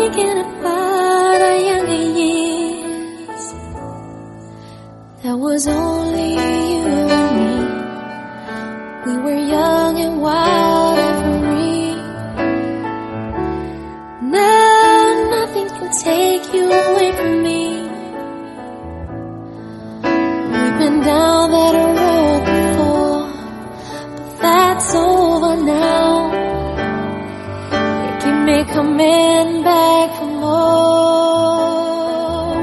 thinking about our younger years. That was only you and me. We were young and wild and free. Now nothing can take you away from me. We've been down that road before, but that's over now. You keep me coming back for more.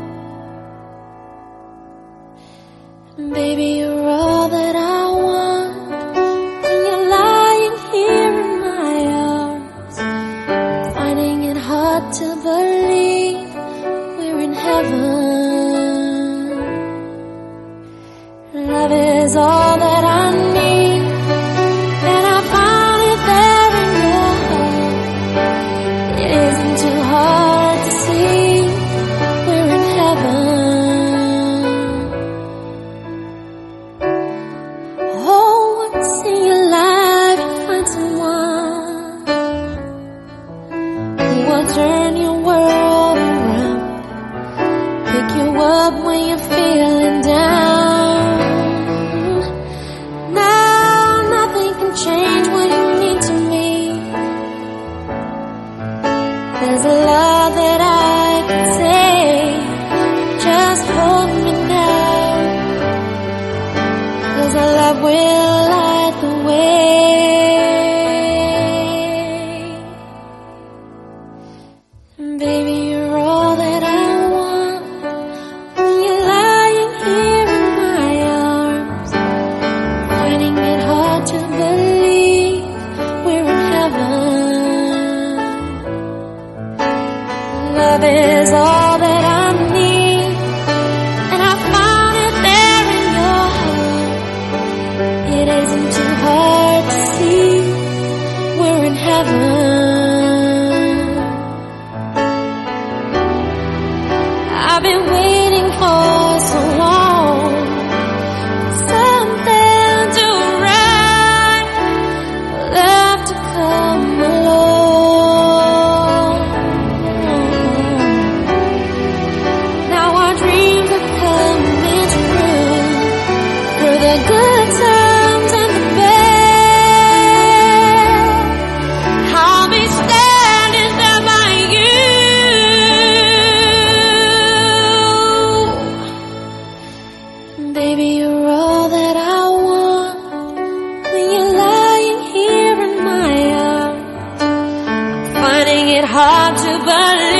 And baby, you're all that I want. When you're lying here in my arms, finding it hard to believe we're in heaven. Love is all that I need, and I found it there in your heart. It isn't too hard to see we're in heaven. Oh, once in your life you find someone who will turn your world around, pick you up when you're feeling down. Change what you mean to me. There's a love that I can take. Just hold me now, 'cause our love will light the way. And baby, you're all that I want. When you're lying here in my arms, finding it hard to believe we're in heaven. Love is all that I need, and I found it there in your heart. It isn't too hard to see we're in heaven. I've been waiting for so long, something to write, love to come along. Now our dreams are coming true, through the good times and the bad. I'll be standing there by you. Baby, you're all that I want. When you're lying here in my arms, finding it hard to believe